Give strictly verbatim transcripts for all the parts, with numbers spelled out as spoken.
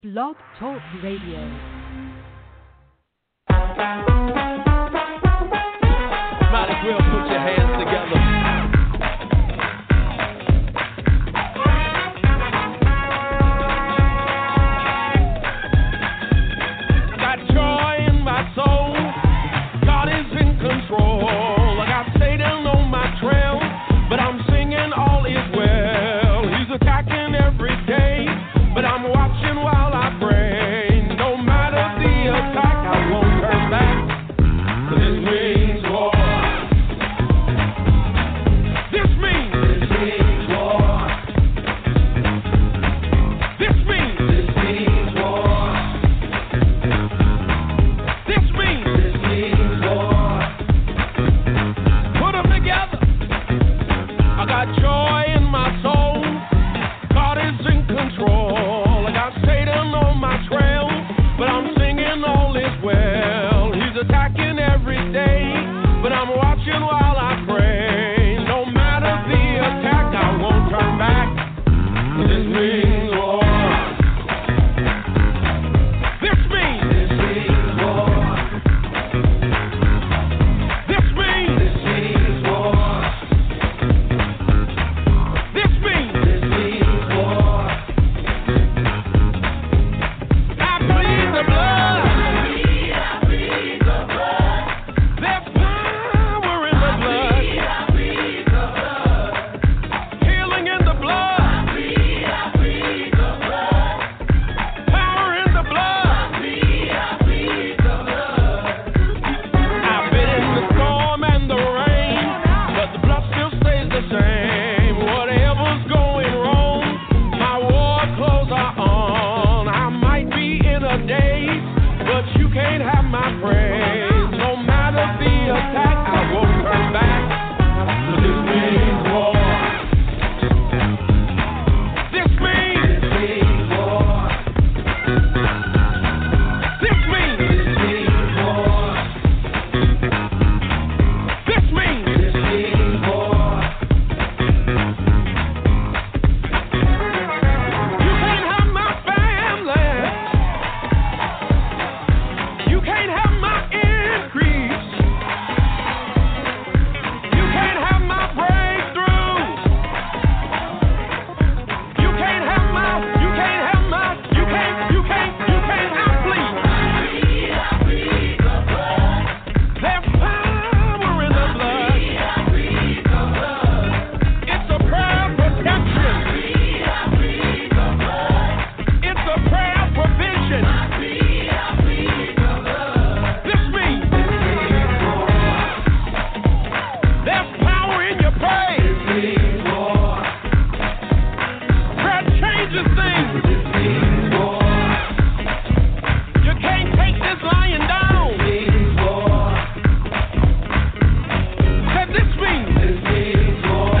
Blog Talk Radio. Might as well put your hands together. Got joy in my soul. God is in control. I got Satan on my trail, but I'm singing all is well. He's attacking every day, but I'm watching while I pray. No matter the attack, I won't turn back. This means war. This means this means war. This means this means war. This means this means war. Put them together. I got joy in my soul. God is in control. I got Satan on my trail, but I'm singing all is well. He's attacking every day, but I'm watching while I pray. No matter the attack, I won't turn back. This means war. This means this means war. This means this means war. This means this means war. I plead the blood. I plead the blood. There's power in the blood. I plead the blood. Healing in the blood. I plead the blood. Power in the blood. I plead the blood. I've been in the storm and the rain, but the blood still stays the same. Whatever's going wrong, my war clothes are on. I might be in a daze, but you can't have my praise. No matter the attack, I won't turn back. This means war. This means this means war. This means this means war. This means this means war. You can't have my family. You can't have my increase. You can't have my breakthrough. You can't have my, you can't have my, you can't, you can't, you can't, I plead. I plead the blood. There's power in the blood. I plead the blood. It's a prayer of protection. I plead the blood. It's a prayer of provision. I plead, I plead the blood. This means this means war. There's power in your praise. This means war. Prayer changes things. This means war. You can't take this lying down. This means war. Said this means this means war.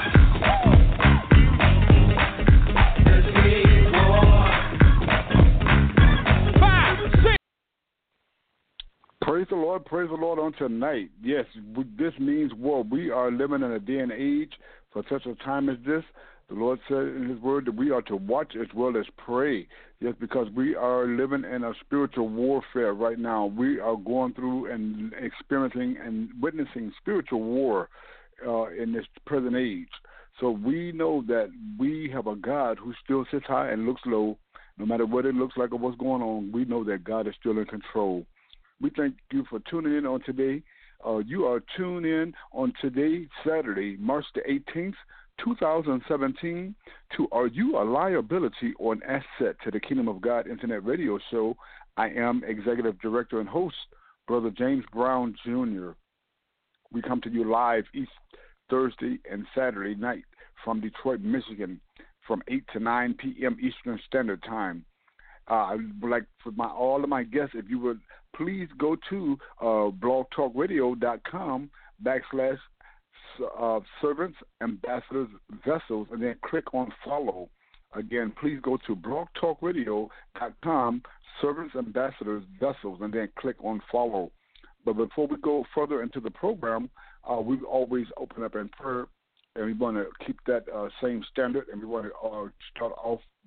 This means war. Five, six. Praise the Lord, praise the Lord on tonight. Yes, we- this means war. We are living in a day and age for such a time as this. The Lord said in His Word that we are to watch as well as pray. Yes, because we are living in a spiritual warfare right now. We are going through and experiencing and witnessing spiritual war uh, in this present age. So we know that we have a God who still sits high and looks low. No matter what it looks like or what's going on, we know that God is still in control. We thank you for tuning in on today. Uh, you are tuned in on today, Saturday, March the eighteenth, two thousand seventeen, to Are You a Liability or an Asset to the Kingdom of God Internet Radio Show. I am Executive Director and host, Brother James Brown, Junior We come to you live each Thursday and Saturday night from Detroit, Michigan, from eight to nine p.m. Eastern Standard Time. Uh, I would like for my all of my guests, if you would please go to uh, blogtalkradio.com backslash uh, servants, ambassadors, vessels, and then click on follow. Again, please go to blogtalkradio.com, servants, ambassadors, vessels, and then click on follow. But before we go further into the program, uh, we always open up in prayer, and we want to keep that uh, same standard, and we want to uh, start off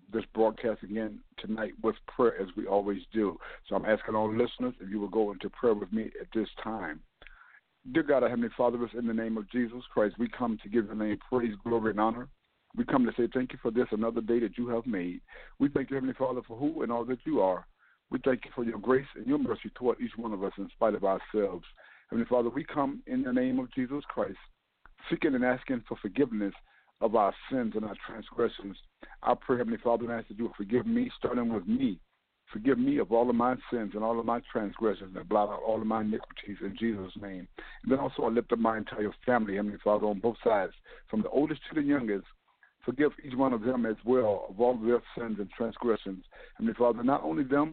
this broadcast again tonight with prayer as we always do. So I'm asking all listeners if you will go into prayer with me at this time. Dear God, our Heavenly Father, in the name of Jesus Christ, we come to give your name praise, glory, and honor. We come to say thank you for this, another day that you have made. We thank you, Heavenly Father, for who and all that you are. We thank you for your grace and your mercy toward each one of us in spite of ourselves. Heavenly Father, we come in the name of Jesus Christ, seeking and asking for forgiveness of our sins and our transgressions. I pray, Heavenly Father, and ask that you will forgive me, starting with me. Forgive me of all of my sins and all of my transgressions and blot out all of my iniquities in Jesus' name. And then also I lift up my entire family, Heavenly Father, on both sides, from the oldest to the youngest. Forgive each one of them as well of all of their sins and transgressions. Heavenly Father, not only them,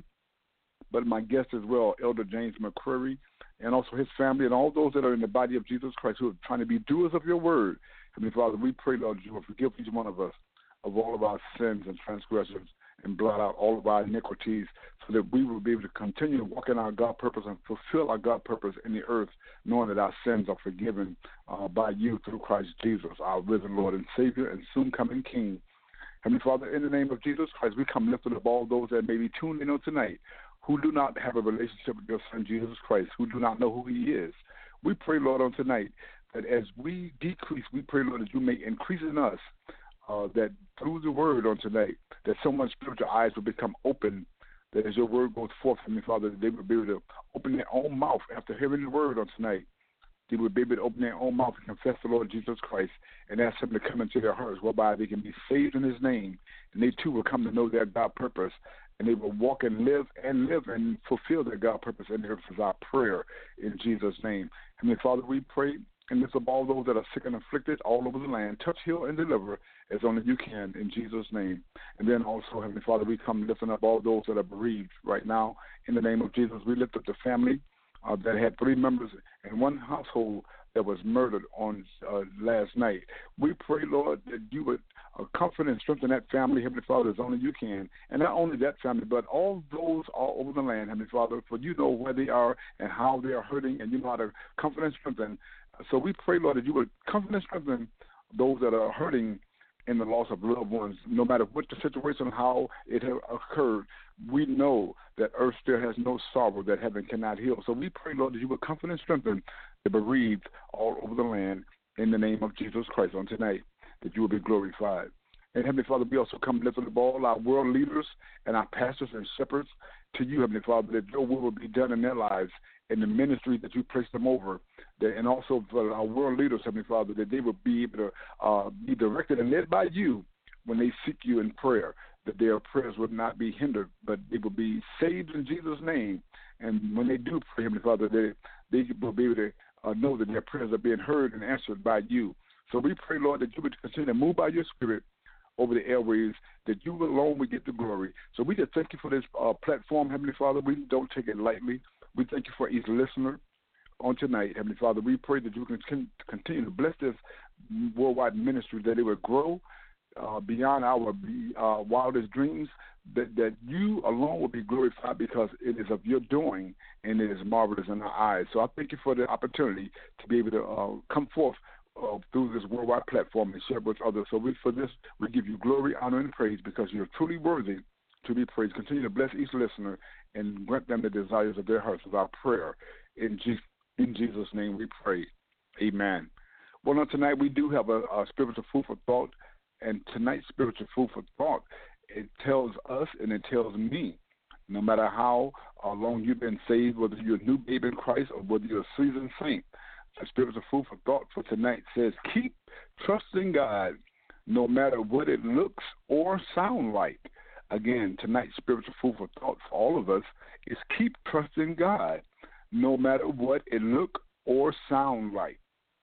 but my guest as well, Elder James McCreary, and also his family and all those that are in the body of Jesus Christ who are trying to be doers of your word. Heavenly Father, we pray, Lord, you will forgive each one of us of all of our sins and transgressions and blot out all of our iniquities so that we will be able to continue to walk in our God purpose and fulfill our God purpose in the earth, knowing that our sins are forgiven uh, by you through Christ Jesus, our risen Lord and Savior and soon coming King. Heavenly Father, in the name of Jesus Christ, we come lifting up all those that may be tuned in on tonight who do not have a relationship with your Son, Jesus Christ, who do not know who he is. We pray, Lord, on tonight that as we decrease, we pray, Lord, that you may increase in us, uh, that through the word on tonight, that someone's spiritual eyes will become open, that as your word goes forth, Heavenly Father, that they will be able to open their own mouth after hearing the word on tonight. They will be able to open their own mouth and confess the Lord Jesus Christ and ask him to come into their hearts, whereby they can be saved in his name, and they too will come to know their God purpose, and they will walk and live and live and fulfill their God purpose in the earth is our prayer in Jesus' name. Heavenly Father, we pray and lift up all those that are sick and afflicted all over the land. Touch, heal, and deliver as only you can in Jesus' name. And then also, Heavenly Father, we come lifting up all those that are bereaved right now. In the name of Jesus, we lift up the family uh, that had three members in one household that was murdered on uh, last night. We pray, Lord, that you would uh, comfort and strengthen that family, Heavenly Father, as only you can. And not only that family, but all those all over the land, Heavenly Father, for you know where they are and how they are hurting, and you know how to comfort and strengthen. So we pray, Lord, that you would comfort and strengthen those that are hurting in the loss of loved ones, no matter what the situation, how it has occurred. We know that earth still has no sorrow that heaven cannot heal. So we pray, Lord, that you would comfort and strengthen the bereaved all over the land in the name of Jesus Christ on tonight, that you will be glorified. And Heavenly Father, we also come lifting up all our world leaders and our pastors and shepherds to you, Heavenly Father, that your will will be done in their lives, in the ministry that you placed them over, that, and also for our world leaders, Heavenly Father, that they will be able to uh, be directed and led by you when they seek you in prayer, that their prayers would not be hindered, but they will be saved in Jesus' name. And when they do pray, Heavenly Father, they, they will be able to uh, know that their prayers are being heard and answered by you. So we pray, Lord, that you would continue to move by your Spirit over the airways, that you alone would get the glory. So we just thank you for this uh, platform, Heavenly Father. We don't take it lightly. We thank you for each listener on tonight, Heavenly Father. We pray that you can continue to bless this worldwide ministry, that it would grow uh, beyond our uh, wildest dreams, that, that you alone will be glorified because it is of your doing and it is marvelous in our eyes. So I thank you for the opportunity to be able to uh, come forth uh, through this worldwide platform and share with others. So we, for this, we give you glory, honor, and praise because you're truly worthy to be praised. Continue to bless each listener and grant them the desires of their hearts with our prayer. In, Je- in Jesus' name we pray. Amen. Well, now tonight we do have a, a spiritual food for thought, and tonight's spiritual food for thought, it tells us and it tells me, no matter how uh, long you've been saved, whether you're a new baby in Christ or whether you're a seasoned saint, the spiritual food for thought for tonight says, keep trusting God no matter what it looks or sound like. Again, tonight's spiritual food for thought for all of us is keep trusting God no matter what it look or sound like.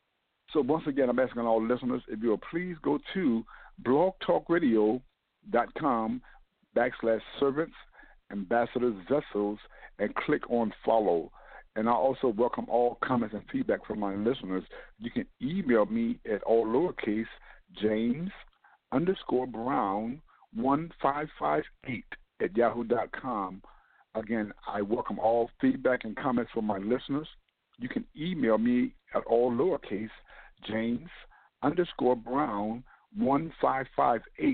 So once again, I'm asking all listeners, if you'll please go to blogtalkradio.com backslash servants, ambassadors, vessels, and click on follow. And I also welcome all comments and feedback from my listeners. You can email me at all lowercase James underscore Brown one five five eight at yahoo dot com. Again, I welcome all feedback and comments from my listeners. You can email me at all lowercase James underscore Brown one five five eight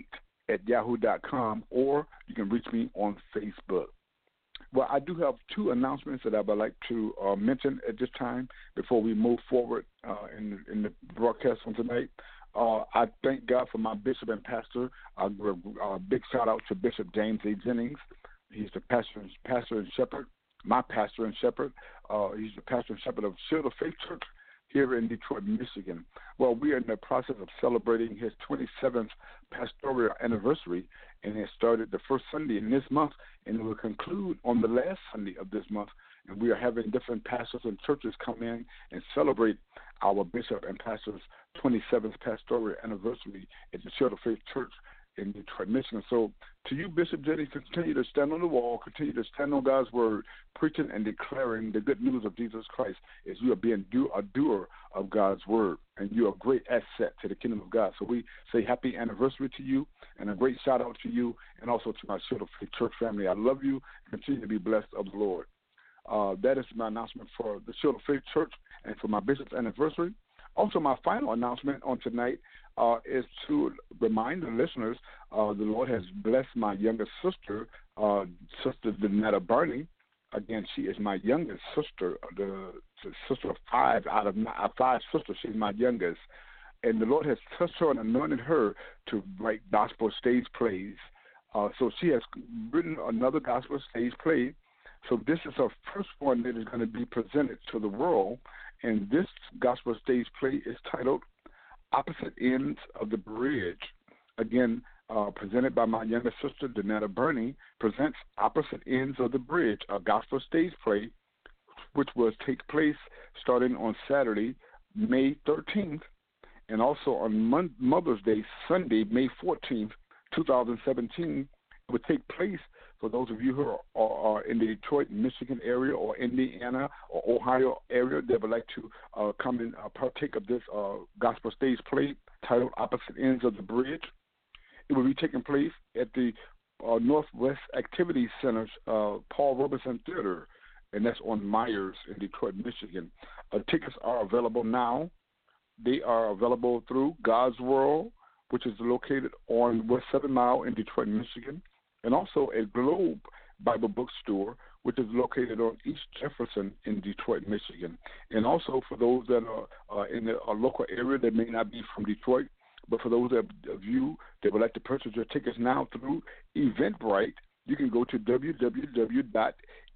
at yahoo dot com, or you can reach me on Facebook. Well, I do have two announcements that I would like to uh, mention at this time before we move forward uh, in, in the broadcast on tonight. Uh, I thank God for my bishop and pastor. Uh, a big shout out to Bishop James A. Jennings. He's the pastor, pastor and shepherd, my pastor and shepherd. Uh, he's the pastor and shepherd of Shield of Faith Church here in Detroit, Michigan. Well, we are in the process of celebrating his twenty-seventh pastoral anniversary, and it started the first Sunday in this month, and it will conclude on the last Sunday of this month. And we are having different pastors and churches come in and celebrate our bishop and pastor's twenty-seventh pastoral anniversary at the Shield of Faith Church in Detroit, Michigan. So to you, Bishop Jennings, continue to stand on the wall, continue to stand on God's word, preaching and declaring the good news of Jesus Christ as you are being do, a doer of God's word, and you're a great asset to the kingdom of God. So we say happy anniversary to you, and a great shout out to you, and also to my Shield of Faith Church family. I love you. Continue to be blessed of the Lord. Uh, that is my announcement for the Shield of Faith Church and for my bishop's anniversary. Also, my final announcement on tonight uh, is to remind the listeners uh, the Lord has blessed my youngest sister, uh, Sister Danetta Barney. Again, she is my youngest sister, the, the sister of five out of my, uh, five sisters. She's my youngest. And the Lord has touched her and anointed her to write gospel stage plays. Uh, so she has written another gospel stage play. So this is her first one that is going to be presented to the world. And this gospel stage play is titled Opposite Ends of the Bridge. Again, uh, presented by my younger sister, Danetta Burney, presents Opposite Ends of the Bridge, a gospel stage play, which will take place starting on Saturday, May thirteenth, and also on Mon- Mother's Day, Sunday, May fourteenth, twenty seventeen. It will take place for those of you who are, are, are in the Detroit, Michigan area, or Indiana or Ohio area that would like to uh, come and uh, partake of this uh, gospel stage play titled Opposite Ends of the Bridge. It will be taking place at the uh, Northwest Activity Center's uh, Paul Robeson Theater, and that's on Myers in Detroit, Michigan. Uh, tickets are available now. They are available through God's World, which is located on West seven Mile in Detroit, Michigan, and also a Globe Bible Bookstore, which is located on East Jefferson in Detroit, Michigan. And also for those that are uh, in the uh, local area that may not be from Detroit, but for those of you that would like to purchase your tickets now through Eventbrite, you can go to w w w dot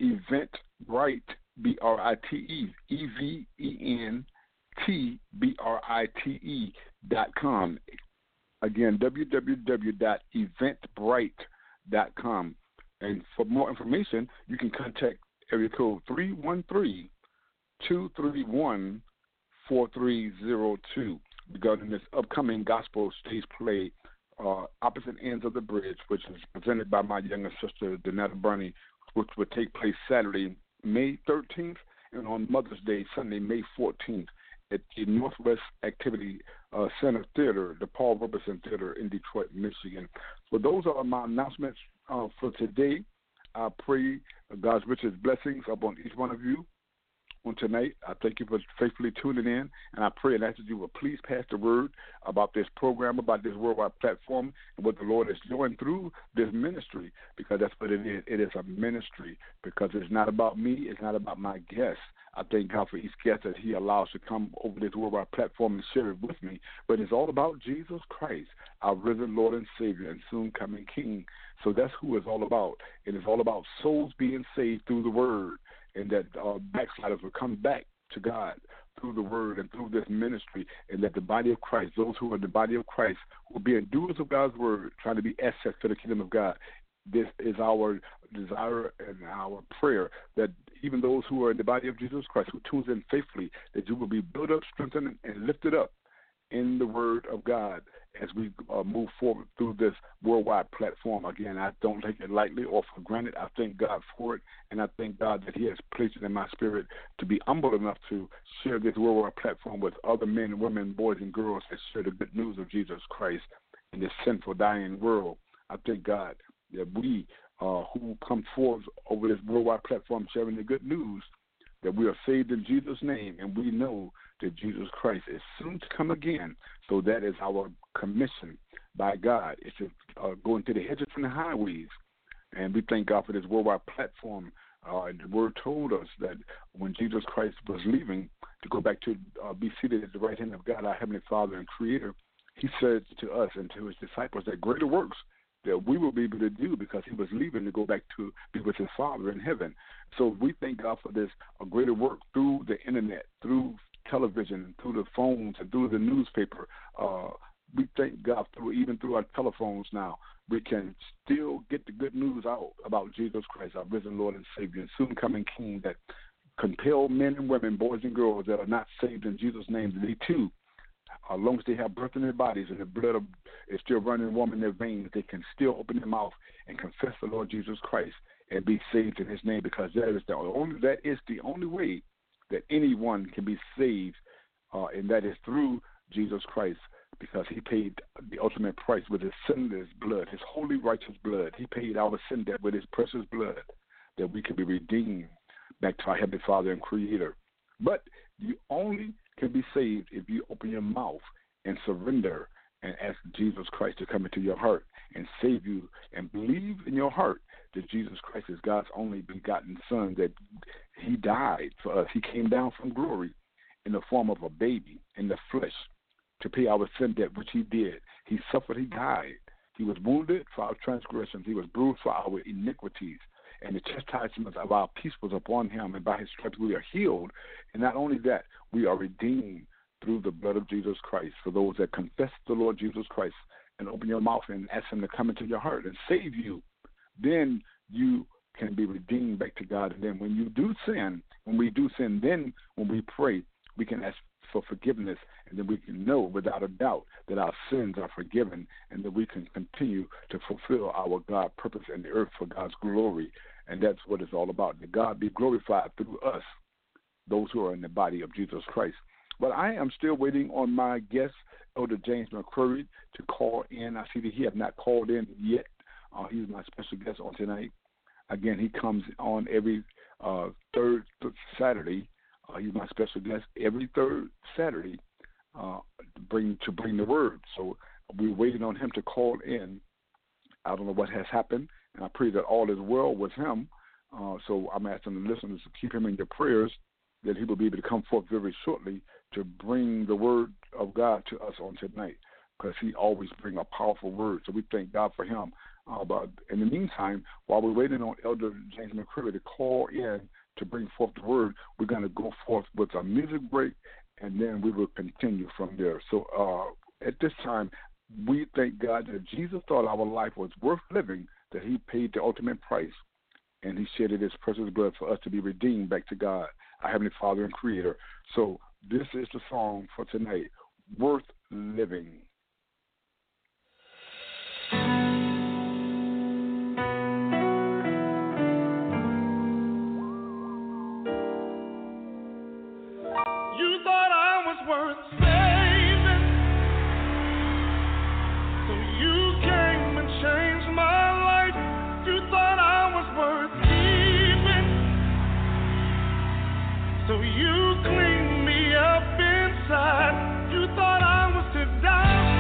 eventbrite, B R I T E, E V E N T B R I T E dot com. Again, w w w dot eventbrite dot com. And for more information, you can contact area code three one three, two three one, four three zero two regarding this upcoming gospel stage play, uh, Opposite Ends of the Bridge, which is presented by my younger sister, Danetta Burney, which will take place Saturday, May thirteenth, and on Mother's Day, Sunday, May fourteenth, at the Northwest Activity uh, Center Theater, the Paul Robeson Theater in Detroit, Michigan. So those are my announcements uh, for today. I pray God's richest blessings upon each one of you on tonight. I thank you for faithfully tuning in, and I pray and ask that you will please pass the word about this program, about this worldwide platform, and what the Lord is doing through this ministry, because that's what it is. It is a ministry, because it's not about me. It's not about my guests. I thank God for each guest that he allows to come over this worldwide platform and share it with me. But it's all about Jesus Christ, our risen Lord and Savior and soon coming King. So that's who it's all about. It is all about souls being saved through the word, and that uh, backsliders will come back to God through the word and through this ministry, and that the body of Christ, those who are in the body of Christ, will be doers of God's word, trying to be assets to the kingdom of God. This is our desire and our prayer, that even those who are in the body of Jesus Christ, who tunes in faithfully, that you will be built up, strengthened, and lifted up in the word of God as we uh, move forward through this worldwide platform. Again, I don't take it lightly or for granted. I thank God for it, and I thank God that he has placed it in my spirit to be humble enough to share this worldwide platform with other men, women, boys, and girls that share the good news of Jesus Christ in this sinful, dying world. I thank God that we uh, who come forth over this worldwide platform sharing the good news, that we are saved in Jesus' name, and we know that Jesus Christ is soon to come again. So that is our commission by God is to uh, go into the hedges and the highways. And we thank God for this worldwide platform. Uh, the Word told us that when Jesus Christ was leaving to go back to uh, be seated at the right hand of God, our Heavenly Father and Creator, He said to us and to His disciples that greater works that we will be able to do because He was leaving to go back to be with His Father in heaven. So we thank God for this a greater work through the internet, through television, through the phones, and through the newspaper. Uh, we thank God through even through our telephones now. We can still get the good news out about Jesus Christ, our risen Lord and Savior, and soon coming King that compel men and women, boys and girls that are not saved in Jesus' name, they too, as long as they have breath in their bodies and the blood of, is still running warm in their veins, they can still open their mouth and confess the Lord Jesus Christ and be saved in His name, because that is the only that is the only way that anyone can be saved, uh, and that is through Jesus Christ, because He paid the ultimate price with His sinless blood, His holy righteous blood. He paid our sin debt with His precious blood, that we could be redeemed back to our Heavenly Father and Creator. But you only can be saved if you open your mouth and surrender and ask Jesus Christ to come into your heart and save you, and believe in your heart that Jesus Christ is God's only begotten Son, that He died for us. He came down from glory in the form of a baby in the flesh to pay our sin debt, which He did. He suffered, He died. He was wounded for our transgressions. He was bruised for our iniquities. And the chastisement of our peace was upon Him, and by His stripes we are healed. And not only that, we are redeemed through the blood of Jesus Christ. For those that confess the Lord Jesus Christ and open your mouth and ask Him to come into your heart and save you, then you can be redeemed back to God. And then when you do sin, when we do sin, then when we pray, we can ask for forgiveness, and then we can know without a doubt that our sins are forgiven, and that we can continue to fulfill our God purpose in the earth for God's glory. And that's what it's all about, that God be glorified through us, those who are in the body of Jesus Christ. But I am still waiting on my guest, Elder James McCurry, to call in. I see that he has not called in yet. Uh, he's my special guest on tonight. Again, he comes on every uh, third Saturday. Uh, he's my special guest every third Saturday uh, to bring to bring the word. So we're waiting on him to call in. I don't know what has happened, and I pray that all is well with him. Uh, so I'm asking the listeners to keep him in your prayers, that he will be able to come forth very shortly to bring the word of God to us on tonight, because he always brings a powerful word. So we thank God for him. Uh, but in the meantime, while we're waiting on Elder James McCurry to call in to bring forth the word, we're going to go forth with a music break, and then we will continue from there. So uh, at this time, we thank God that Jesus thought our life was worth living, that He paid the ultimate price, and He shedded His precious blood for us to be redeemed back to God, our Heavenly Father and Creator. So this is the song for tonight, Worth Living. You thought I was worth saving, so you came and changed my life. You thought I was worth keeping, so you cleaned me up inside. You thought I was to die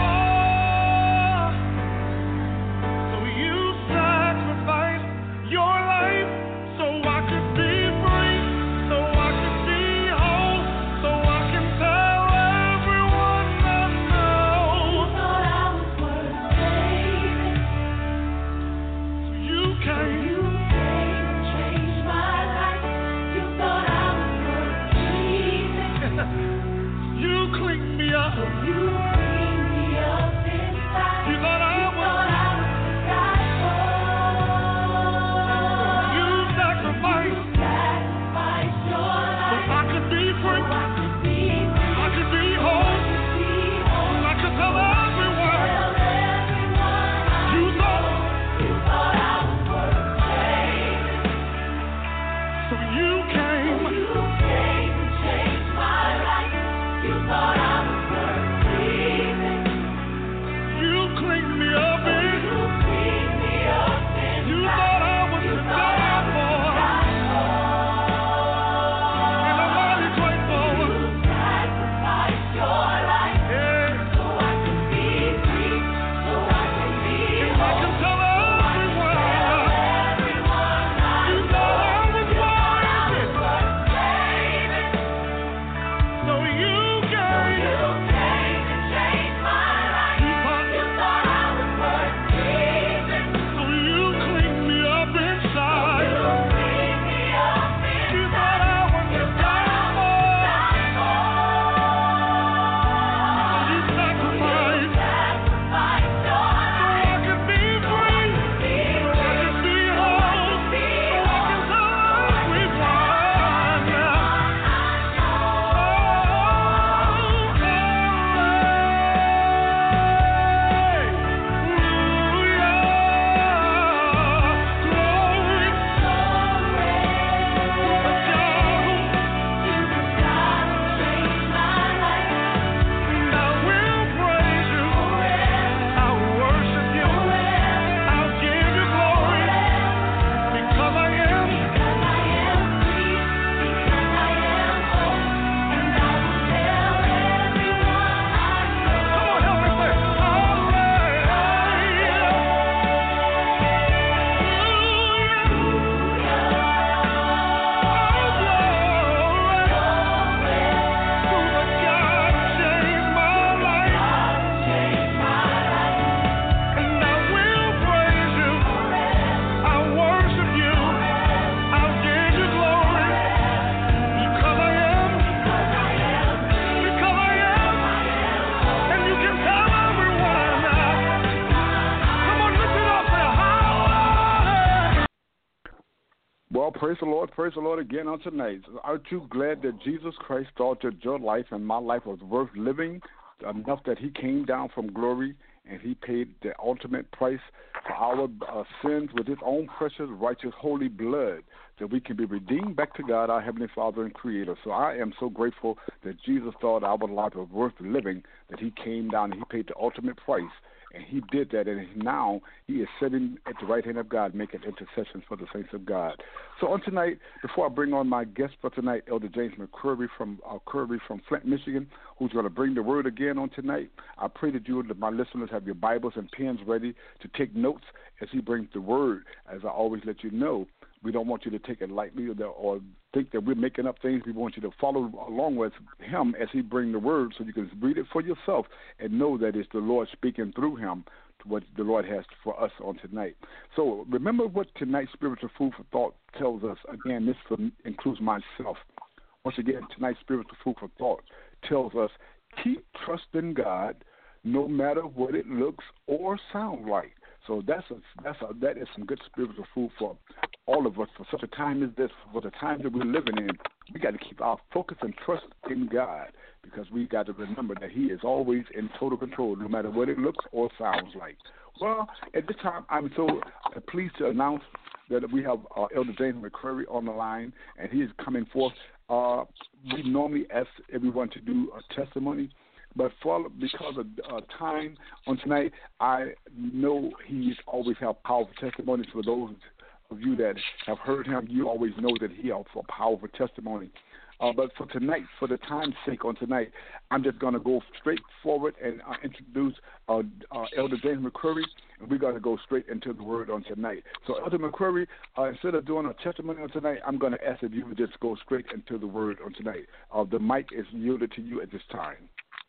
Well, praise the Lord, praise the Lord again on tonight. Aren't you glad that Jesus Christ thought that your life and my life was worth living enough that he came down from glory and he paid the ultimate price for our uh, sins with his own precious, righteous, holy blood, that we can be redeemed back to God, our Heavenly Father and Creator. So I am so grateful that Jesus thought our life was worth living, that he came down and he paid the ultimate price. And he did that, and now he is sitting at the right hand of God, making intercession for the saints of God. So on tonight, before I bring on my guest for tonight, Elder James McCurry from uh, Curry from Flint, Michigan, who's going to bring the word again on tonight, I pray that you, my listeners, have your Bibles and pens ready to take notes as he brings the word. As I always let you know, we don't want you to take it lightly or, or think that we're making up things. We want you to follow along with him as he brings the word so you can read it for yourself and know that it's the Lord speaking through him to what the Lord has for us on tonight. So remember what tonight's spiritual food for thought tells us. Again, this for, includes myself. Once again, tonight's spiritual food for thought tells us, keep trusting God no matter what it looks or sounds like. So that's a, that's a, that is some good spiritual food for all of us for such a time as this, for the time that we're living in. We got to keep our focus and trust in God because we got to remember that he is always in total control, no matter what it looks or sounds like. Well, at this time, I'm so pleased to announce that we have uh, Elder James McCurry on the line, and he is coming forth. Uh, we normally ask everyone to do a testimony, but for, because of uh, time on tonight, I know he's always have powerful testimonies. For those of you that have heard him, you always know that he has a powerful testimony. Uh, but for tonight, for the time's sake on tonight, I'm just going to go straight forward and uh, introduce uh, uh, Elder James McCurry, and we're going to go straight into the word on tonight. So, Elder McCurry, uh, instead of doing a testimony on tonight, I'm going to ask if you would just go straight into the word on tonight. Uh, the mic is yielded to you at this time.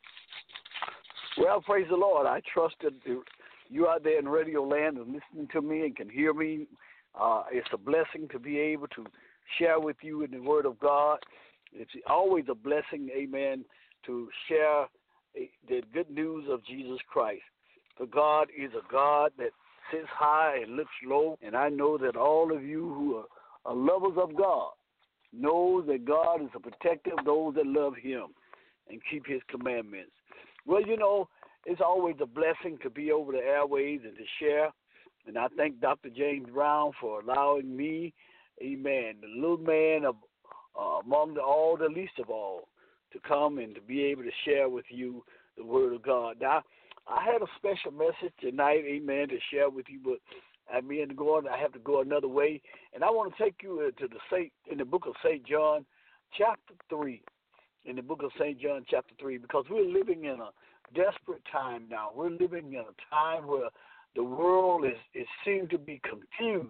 Well, praise the Lord. I trust that you out there in radio land and listening to me and can hear me. Uh, it's a blessing to be able to share with you in the Word of God. It's always a blessing, amen, to share the good news of Jesus Christ. For God is a God that sits high and looks low, and I know that all of you who are, are lovers of God know that God is a protector of those that love him and keep his commandments. Well, you know, it's always a blessing to be over the airways and to share. And I thank Doctor James Brown for allowing me, amen, the little man of, uh, among the, all the least of all, to come and to be able to share with you the Word of God. Now, I had a special message tonight, amen, to share with you, but I mean, going, I have to go another way. And I want to take you to the Saint, in the book of Saint John, chapter three. In the book of Saint John chapter three, because we're living in a desperate time now. We're living in a time where the world is, is seemed to be confused.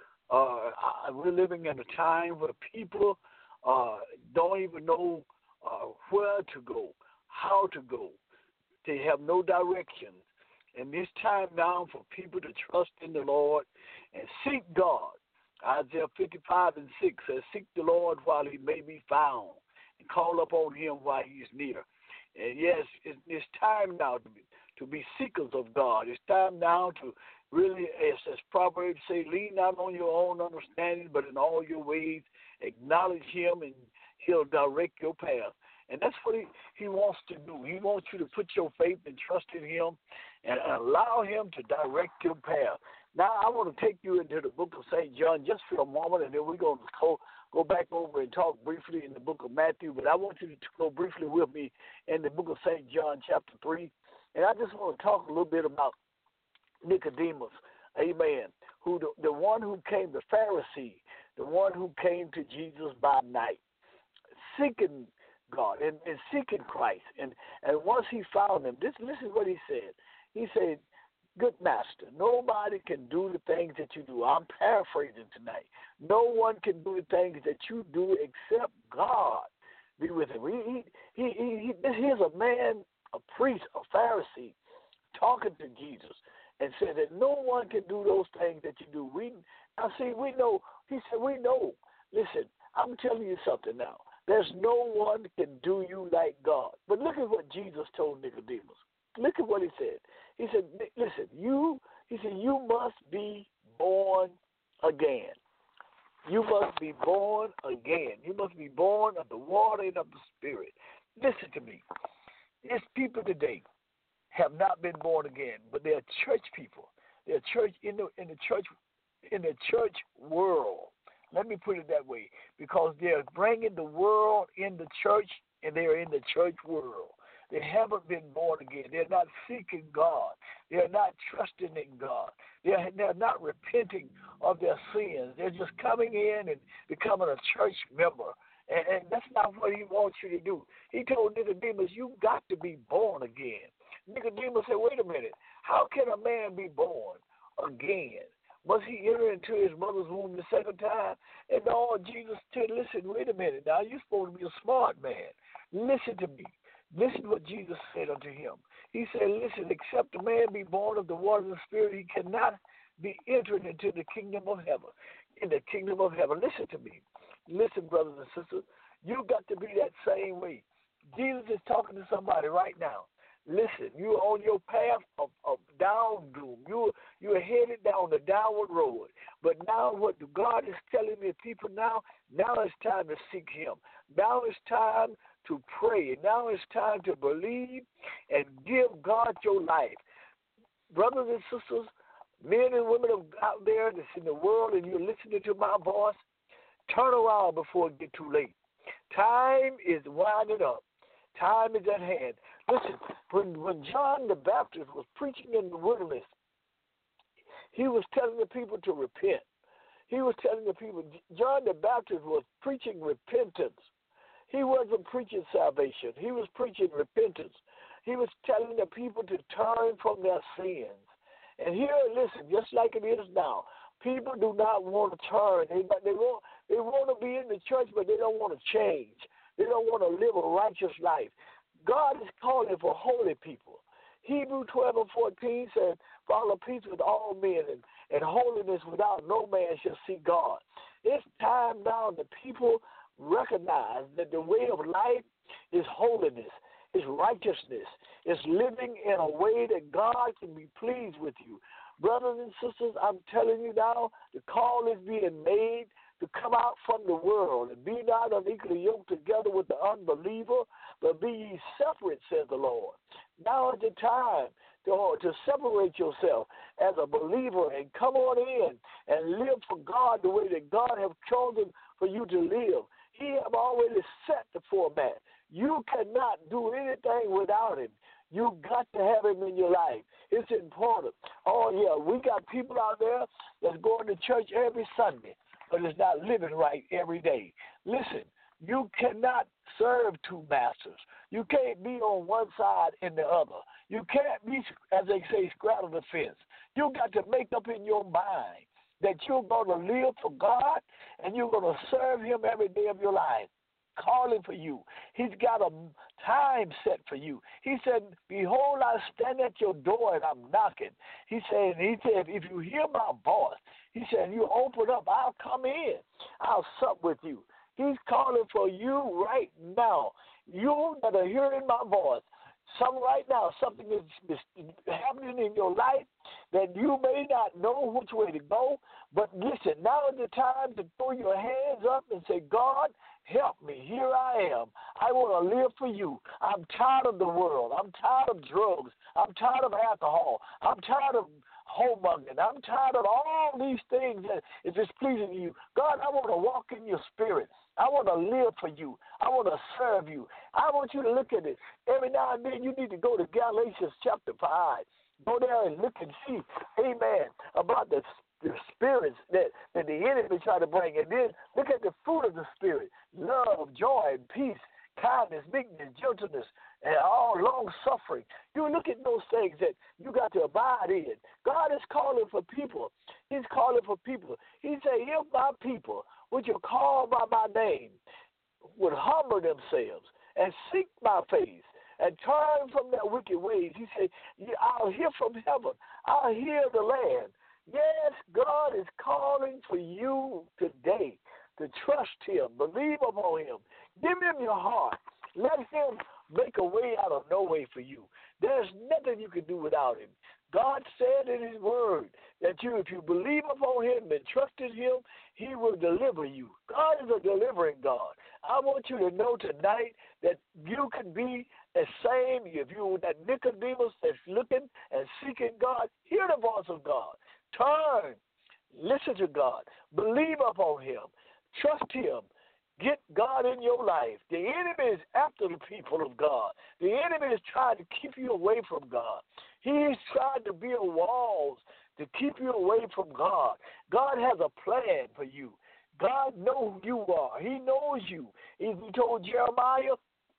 Uh, we're living in a time where people uh, don't even know uh, where to go, how to go. They have no direction. And it's time now for people to trust in the Lord and seek God. Isaiah fifty-five and six says, seek the Lord while he may be found, and call upon him while he is near. And yes, it's time now to be, to be seekers of God. It's time now to really, as, as Proverbs say, lean not on your own understanding, but in all your ways acknowledge him, and he'll direct your path. And that's what he, he wants to do. He wants you to put your faith and trust in him and allow him to direct your path. Now, I want to take you into the book of Saint John just for a moment, and then we're going to go, go back over and talk briefly in the book of Matthew. But I want you to go briefly with me in the book of Saint John chapter three. And I just want to talk a little bit about Nicodemus, amen, who the, the one who came, the Pharisee, the one who came to Jesus by night, seeking God and, and seeking Christ. And, and once he found him, this, this is what he said. He said, good master, nobody can do the things that you do. I'm paraphrasing tonight. No one can do the things that you do except God be with him. He, he, he, he, here's a man, a priest, a Pharisee, talking to Jesus and said that no one can do those things that you do. We now see, we know, he said, we know. Listen, I'm telling you something now. There's no one can do you like God. But look at what Jesus told Nicodemus. Look at what he said. He said, listen, you, he said, you must be born again. You must be born again. You must be born of the water and of the Spirit. Listen to me. These people today have not been born again, but they're church people. They're church in the in the church in the church world. Let me put it that way, because they're bringing the world in the church, and they're in the church world. They haven't been born again. They're not seeking God. They're not trusting in God. They're, they're not repenting of their sins. They're just coming in and becoming a church member. And, and that's not what he wants you to do. He told Nicodemus, you got to be born again. Nicodemus said, wait a minute. How can a man be born again? Must he enter into his mother's womb the second time? And all Jesus said, listen, wait a minute. Now, you're supposed to be a smart man. Listen to me. Listen to what Jesus said unto him. He said, listen, except a man be born of the water and the Spirit, he cannot be entered into the kingdom of heaven. In the kingdom of heaven. Listen to me. Listen, brothers and sisters. You got to be that same way. Jesus is talking to somebody right now. Listen, you're on your path of, of down doom. You, you're headed down the downward road. But now what God is telling the people now, now it's time to seek him. Now it's time to pray. Now it's time to believe and give God your life. Brothers and sisters, men and women out there that's in the world and you're listening to my voice, turn around before it gets too late. Time is winding up. Time is at hand. Listen, when, when John the Baptist was preaching in the wilderness, he was telling the people to repent. He was telling the people, John the Baptist was preaching repentance. He wasn't preaching salvation. He was preaching repentance. He was telling the people to turn from their sins. And here, listen, just like it is now, people do not want to turn. They, they, want, they want to be in the church, but they don't want to change. They don't want to live a righteous life. God is calling for holy people. Hebrews twelve and fourteen says, follow peace with all men and, and holiness without no man shall see God. It's time now that people recognize that the way of life is holiness, is righteousness, is living in a way that God can be pleased with you. Brothers and sisters, I'm telling you now, the call is being made to come out from the world and be not unequally yoked together with the unbeliever, but be ye separate, says the Lord. Now is the time to, to separate yourself as a believer and come on in and live for God the way that God has chosen for you to live. He have already set the format. You cannot do anything without him. You got to have him in your life. It's important. Oh, yeah, we got people out there that's going to church every Sunday, but it's not living right every day. Listen, you cannot serve two masters. You can't be on one side and the other. You can't be, as they say, straddle the fence. You got to make up in your mind that you're going to live for God and you're going to serve him every day of your life. Calling for you. He's got a time set for you. He said, behold, I stand at your door and I'm knocking. He said, he said, if you hear my voice, he said, you open up, I'll come in. I'll sup with you. He's calling for you right now. You that are hearing my voice, some right now, something is, is happening in your life that you may not know which way to go. But listen, now is the time to throw your hands up and say, God, help me. Here I am. I want to live for you. I'm tired of the world. I'm tired of drugs. I'm tired of alcohol. I'm tired of homongering. I'm tired of all these things that is displeasing to you. God, I want to walk in your spirit. I want to live for you. I want to serve you. I want you to look at it. Every now and then you need to go to Galatians chapter five. Go there and look and see, amen, about the, the spirits that, that the enemy try to bring. And then look at the fruit of the Spirit, love, joy, and peace, kindness, meekness, gentleness, and all long-suffering. You look at those things that you got to abide in. God is calling for people. He's calling for people. He said, if my people, which are called by my name, would humble themselves and seek my face and turn from their wicked ways, he said, I'll hear from heaven. I'll hear the land. Yes, God is calling for you today to trust him, believe upon him, give him your heart. Let him make a way out of no way for you. There's nothing you can do without him. God said in his word that you, if you believe upon him and trust in him, he will deliver you. God is a delivering God. I want you to know tonight that you can be the same. If you that Nicodemus that's looking and seeking God, hear the voice of God. Turn. Listen to God. Believe upon him. Trust him. Get God in your life. The enemy is after the people of God. The enemy is trying to keep you away from God. He's trying to build walls to keep you away from God. God has a plan for you. God knows who you are. He knows you. He told Jeremiah,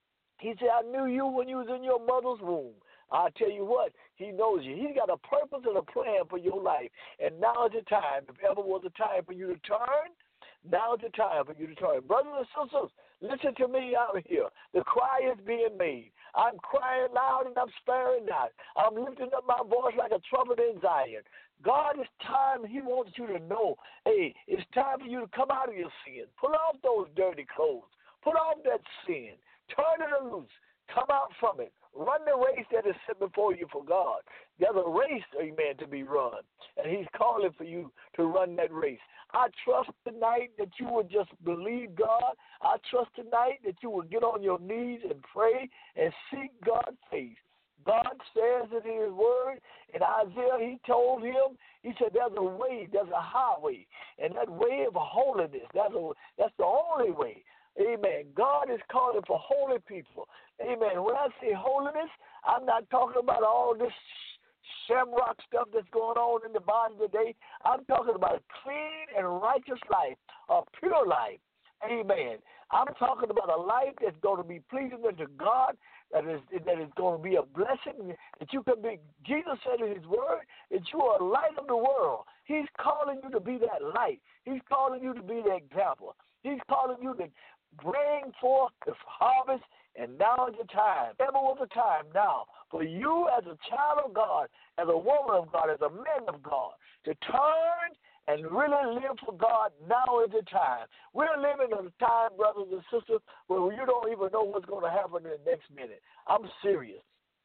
he said, I knew you when you was in your mother's womb. I tell you what, he knows you. He's got a purpose and a plan for your life. And now is the time. If ever was a time for you to turn, now is the time for you to turn. Brothers and sisters, listen to me out here. The cry is being made. I'm crying loud and I'm sparing not. I'm lifting up my voice like a trumpet in Zion. God, it's time. He wants you to know, hey, it's time for you to come out of your sin. Pull off those dirty clothes. Put off that sin. Turn it loose. Come out from it. Run the race that is set before you for God. There's a race, amen, to be run. And he's calling for you to run that race. I trust tonight that you will just believe God. I trust tonight that you will get on your knees and pray and seek God's face. God says in his word, in Isaiah, he told him, he said, there's a way, there's a highway, and that way of holiness, that's, a, that's the only way. Amen. God is calling for holy people. Amen. When I say holiness, I'm not talking about all this shamrock stuff that's going on in the body today. I'm talking about a clean and righteous life, a pure life. Amen. I'm talking about a life that's going to be pleasing unto God, that is that is going to be a blessing, that you can be. Jesus said in his word that you are a light of the world. He's calling you to be that light. He's calling you to be the example. He's calling you to bring forth the harvest, and now is the time. Ever was the time now for you as a child of God, as a woman of God, as a man of God, to turn and really live for God. Now is the time. We're living in a time, brothers and sisters, where you don't even know what's going to happen in the next minute. I'm serious.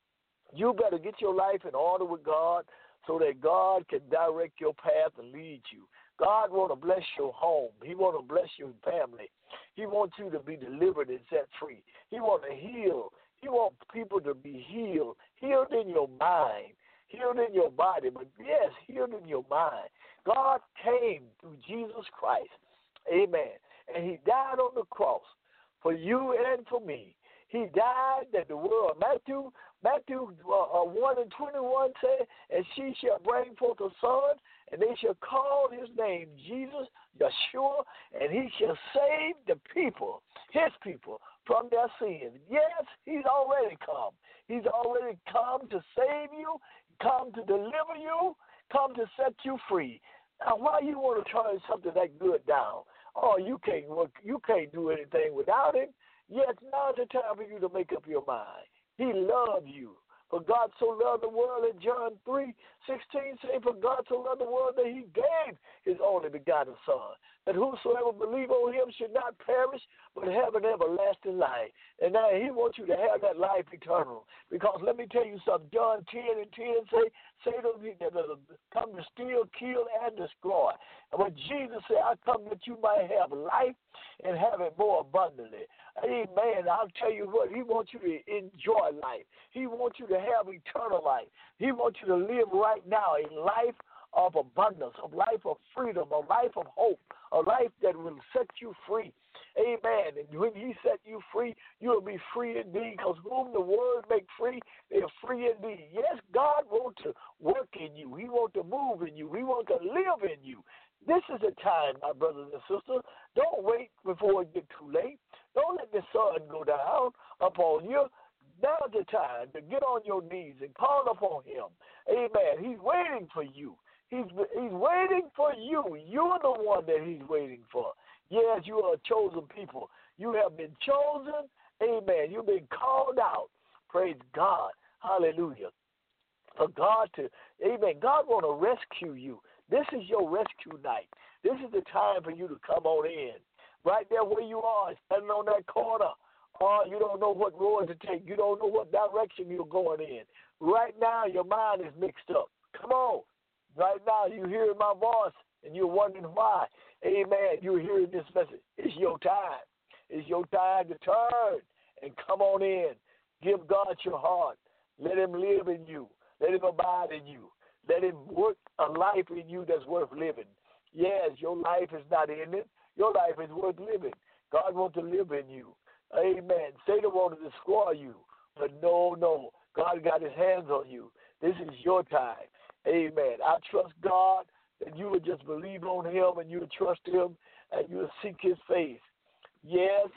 You better get your life in order with God so that God can direct your path and lead you. God want to bless your home. He want to bless your family. He wants you to be delivered and set free. He want to heal. He want people to be healed, healed in your mind, healed in your body, but yes, healed in your mind. God came through Jesus Christ, amen, and he died on the cross for you and for me. He died that the world, Matthew, Matthew uh, one and twenty-one said, and she shall bring forth a son, and they shall call his name Jesus, Yeshua, and he shall save the people, his people, from their sins. Yes, he's already come. He's already come to save you, come to deliver you, come to set you free. Now, why you want to turn something that good down? Oh, you can't work, you can't do anything without him. Yes, now's the time for you to make up your mind. He loved you. For God so loved the world in John three sixteen, saying, for God so loved the world that he gave his only begotten Son, that whosoever believe on him should not perish, but have an everlasting life. And now he wants you to have that life eternal. Because let me tell you something, John ten and ten say, Satan come to steal, kill, and destroy. And when Jesus said, I come that you might have life and have it more abundantly. Amen. I'll tell you what, he wants you to enjoy life. He wants you to have eternal life. He wants you to live right now a life of abundance, a life of freedom, a life of hope, a life that will set you free. Amen. And when he set you free, you'll be free indeed, because whom the word make free, they're free indeed. Yes, God wants to work in you. He wants to move in you. He wants to live in you. This is the time, my brothers and sisters. Don't wait before it gets too late. Don't let the sun go down upon you. Now's the time to get on your knees and call upon him. Amen. He's waiting for you. He's, he's waiting for you. You're the one that he's waiting for. Yes, you are a chosen people. You have been chosen. Amen. You've been called out. Praise God. Hallelujah. For God to, amen, God want to rescue you. This is your rescue night. This is the time for you to come on in. Right there where you are, standing on that corner. Oh, you don't know what road to take. You don't know what direction you're going in. Right now, your mind is mixed up. Come on. Right now, you're hearing my voice, and you're wondering why. Amen. You're hearing this message. It's your time. It's your time to turn and come on in. Give God your heart. Let him live in you. Let him abide in you. Let him work a life in you that's worth living. Yes, your life is not ending. Your life is worth living. God wants to live in you. Amen. Satan wanted to destroy you, but no, no. God got his hands on you. This is your time. Amen. I trust God that you would just believe on him and you would trust him and you would seek his face. Yes,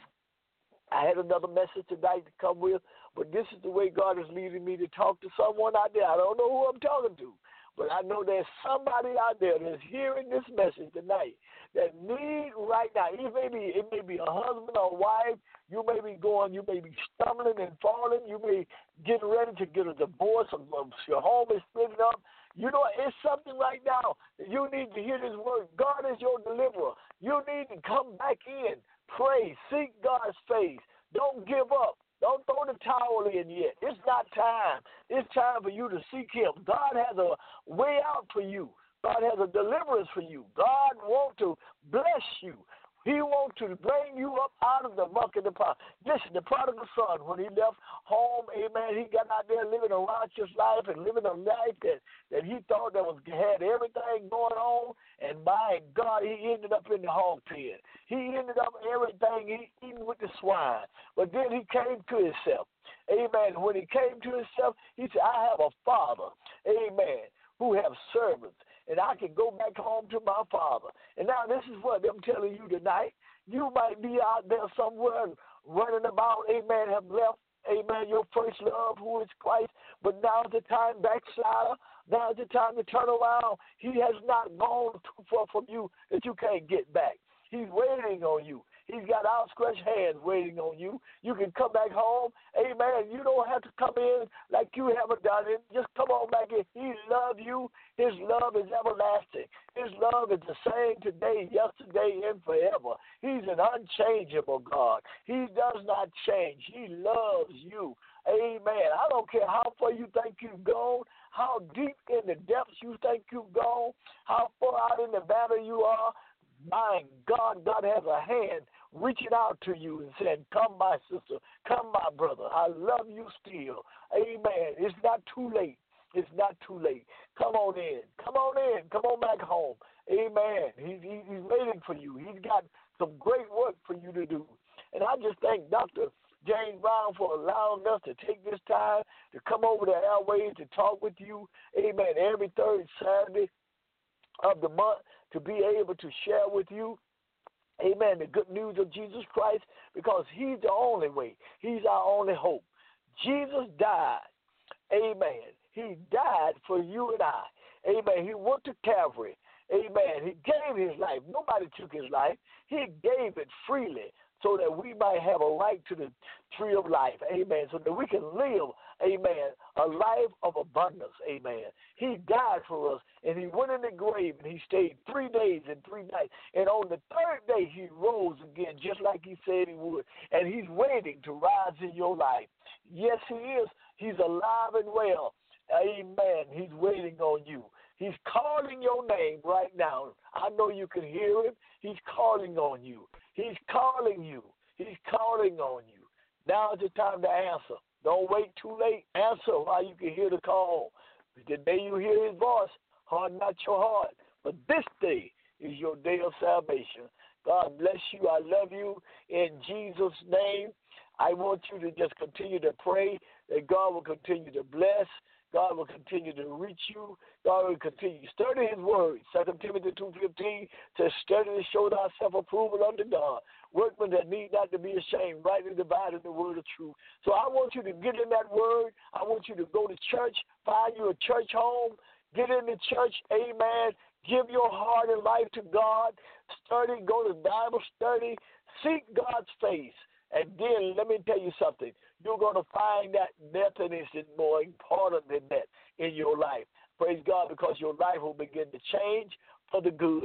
I had another message tonight to come with, but this is the way God is leading me to talk to someone out there. I don't know who I'm talking to, but I know there's somebody out there that's hearing this message tonight that need right now. It may be, it may be a husband or a wife. You may be going, you may be stumbling and falling. You may get ready to get a divorce or your home is splitting up. You know, it's something right now that you need to hear this word. God is your deliverer. You need to come back in, pray, seek God's face. Don't give up. Don't throw the towel in yet. It's not time. It's time for you to seek him. God has a way out for you. God has a deliverance for you. God wants to bless you. He wants to bring you up out of the muck and the pot. Listen, the prodigal son, when he left home, amen, he got out there living a righteous life and living a life that, that he thought that was had everything going on. And by God, he ended up in the hog pen. He ended up everything he eating with the swine. But then he came to himself. Amen. When he came to himself, he said, I have a father, amen, who have servants. And I can go back home to my father. And now this is what I'm telling you tonight. You might be out there somewhere running about, amen, have left, amen, your first love, who is Christ. But now's the time, backslider. Now's the time to turn around. He has not gone too far from you that you can't get back. He's waiting on you. He's got outstretched hands waiting on you. You can come back home. Amen. You don't have to come in like you haven't done it. Just come on back in. He loves you. His love is everlasting. His love is the same today, yesterday, and forever. He's an unchangeable God. He does not change. He loves you. Amen. I don't care how far you think you've gone, how deep in the depths you think you've gone, how far out in the battle you are. My God, God has a hand reaching out to you and saying, come, my sister, come, my brother. I love you still. Amen. It's not too late. It's not too late. Come on in. Come on in. Come on back home. Amen. He's, he's waiting for you. He's got some great work for you to do. And I just thank Doctor James Brown for allowing us to take this time to come over the airways to talk with you. Amen. Every third Saturday of the month, to be able to share with you, amen, the good news of Jesus Christ, because he's the only way. He's our only hope. Jesus died. Amen. He died for you and I. Amen. He went to Calvary. Amen. He gave his life. Nobody took his life. He gave it freely so that we might have a right to the tree of life. Amen. So that we can live, amen, a life of abundance. Amen. He died for us, and he went in the grave, and he stayed three days and three nights. And on the third day, he rose again, just like he said he would. And he's waiting to rise in your life. Yes, he is. He's alive and well. Amen. He's waiting on you. He's calling your name right now. I know you can hear him. He's calling on you. He's calling you. He's calling on you. Now is the time to answer. Don't wait too late. Answer while you can hear the call. The day you hear his voice, harden not your heart. But this day is your day of salvation. God bless you. I love you. In Jesus' name, I want you to just continue to pray that God will continue to bless. God will continue to reach you. God will continue to study his word. Second Timothy two fifteen says, study to show thyself approval unto God. Workmen that need not to be ashamed, rightly dividing the word of truth. So I want you to get in that word. I want you to go to church, find you a church home, get in the church, amen. Give your heart and life to God. Study, go to Bible study, seek God's face. And then let me tell you something. You're going to find that nothing is more important than that in your life. Praise God, because your life will begin to change for the good.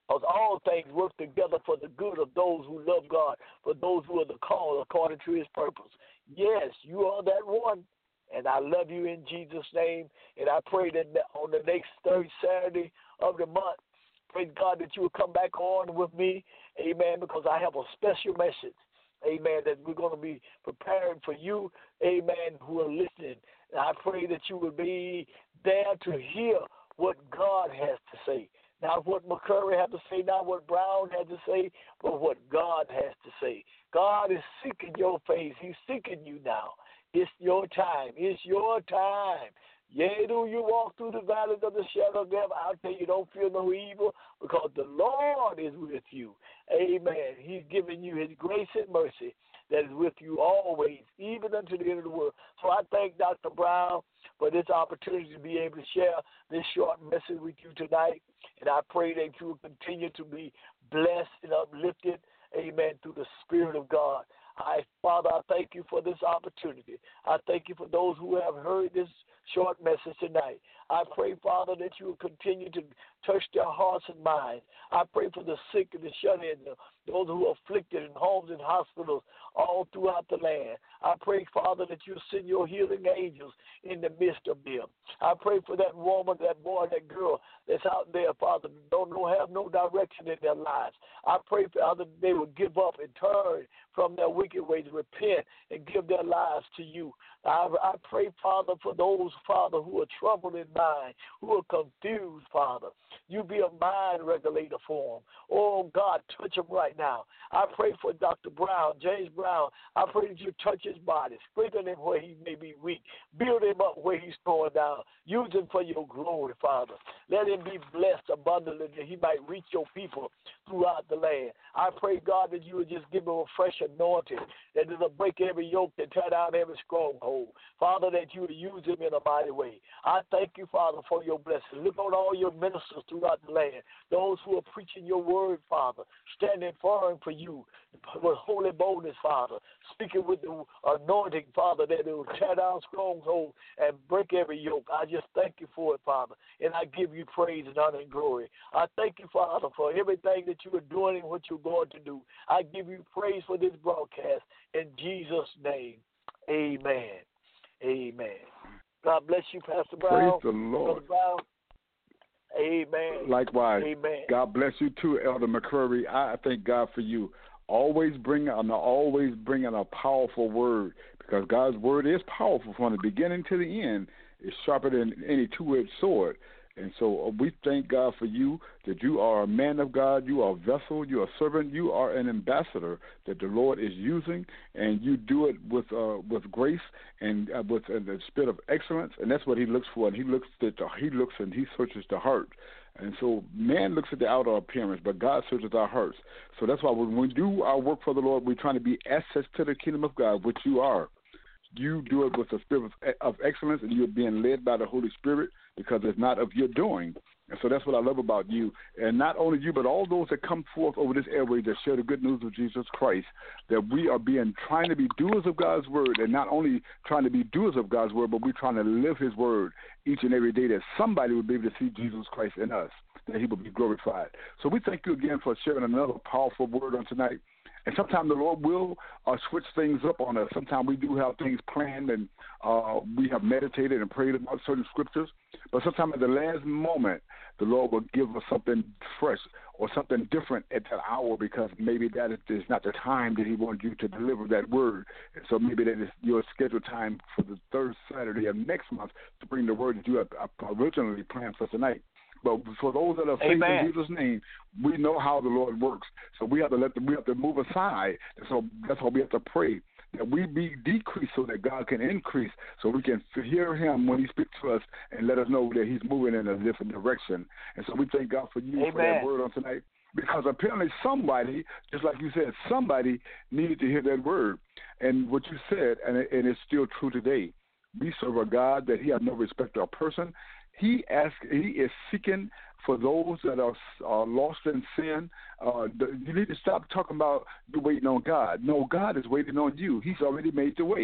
Because all things work together for the good of those who love God, for those who are the called according to his purpose. Yes, you are that one, and I love you in Jesus' name. And I pray that on the next third Saturday of the month, pray God that you will come back on with me, amen, because I have a special message, amen, that we're going to be preparing for you, amen, who are listening. And I pray that you will be there to hear what God has to say. Not what McCurry has to say, not what Brown has to say, but what God has to say. God is seeking your face. He's seeking you now. It's your time. It's your time. Yea, do you walk through the valleys of the shadow of death, I'll tell you, don't fear no evil, because the Lord is with you. Amen. He's giving you his grace and mercy that is with you always, even unto the end of the world. So I thank Doctor Brown for this opportunity to be able to share this short message with you tonight. And I pray that you will continue to be blessed and uplifted, amen, through the Spirit of God. I, Father, I thank you for this opportunity. I thank you for those who have heard this short message tonight. I pray, Father, that you will continue to touch their hearts and minds. I pray for the sick and the shut-in, those who are afflicted in homes and hospitals all throughout the land. I pray, Father, that you send your healing angels in the midst of them. I pray for that woman, that boy, that girl that's out there, Father, don't know, have no direction in their lives. I pray, Father, that they will give up and turn from their wicked ways, repent, and give their lives to you. I, I pray, Father, for those, Father, who are troubled in mind, who are confused, Father. You be a mind regulator for them. Oh, God, touch them right now. I pray for Doctor Brown, James Brown. I pray that you touch his body, strengthen him where he may be weak, build him up where he's torn down. Use him for your glory, Father. Let him be blessed abundantly that he might reach your people throughout the land. I pray, God, that you would just give him a fresh anointing, that it'll break every yoke and tear down every stronghold. Father, that you would use him in a mighty way. I thank you, Father, for your blessing. Look on all your ministers throughout the land, those who are preaching your word, Father, standing firm for you with holy boldness, Father, speaking with the anointing, Father, that it will tear down strongholds and break every yoke. I just thank you for it, Father, and I give you praise and honor and glory. I thank you, Father, for everything that you are doing and what you're going to do. I give you praise for this broadcast in Jesus' name. Amen. Amen. God bless you, Pastor Brown. Praise the Lord. Pastor Brown. Amen. Likewise. Amen. God bless you too, Elder McCurry. I thank God for you. Always bring and always bringing a powerful word, because God's word is powerful from the beginning to the end. It's sharper than any two-edged sword. And so we thank God for you, that you are a man of God, you are a vessel, you are a servant, you are an ambassador that the Lord is using, and you do it with uh, with grace and uh, with uh, the spirit of excellence, and that's what He looks for. And He looks at the, He looks and He searches the heart. And so man looks at the outer appearance, but God searches our hearts. So that's why when we do our work for the Lord, we're trying to be assets to the kingdom of God, which you are. You do it with the spirit of excellence, and you're being led by the Holy Spirit, because it's not of your doing. And so that's what I love about you. And not only you, but all those that come forth over this airway that share the good news of Jesus Christ, that we are being trying to be doers of God's word, and not only trying to be doers of God's word, but we're trying to live his word each and every day, that somebody will be able to see Jesus Christ in us, that he will be glorified. So we thank you again for sharing another powerful word on tonight. And sometimes the Lord will uh, switch things up on us. Sometimes we do have things planned, and uh, we have meditated and prayed about certain scriptures. But sometimes at the last moment, the Lord will give us something fresh or something different at that hour, because maybe that is not the time that he wants you to deliver that word. And so maybe that is your scheduled time for the third Saturday of next month to bring the word that you have originally planned for tonight. But for those that are faith in Jesus' name, we know how the Lord works. So we have to let the, we have to move aside. And so that's why we have to pray that we be decreased so that God can increase, so we can hear him when he speaks to us and let us know that he's moving in a different direction. And so we thank God for you Amen. For that word on tonight, because apparently somebody, just like you said, somebody needed to hear that word. And what you said, and, it, and it's still true today, we serve a God that he has no respect to a person. He asks, he is seeking for those that are, are lost in sin. Uh, the, you need to stop talking about you waiting on God. No, God is waiting on you. He's already made the way.